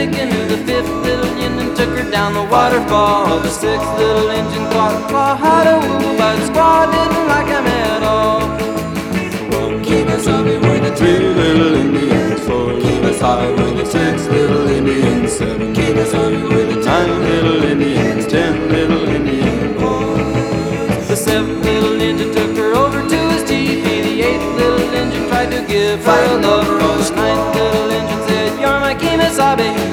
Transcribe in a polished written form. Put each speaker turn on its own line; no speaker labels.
taken to the fifth little Indian, took her down the waterfall. The sixth little Indian caught claw, had a woo, but the squaw didn't like him at all.
One Kemosabe were the three little Indians, four Kemosabe were the six little Indians, seven Kemosabe were the 9 little Indians, 10 little Indian boys.
The seventh little Indian took her over to his teepee. The eighth little Indian tried to give her a love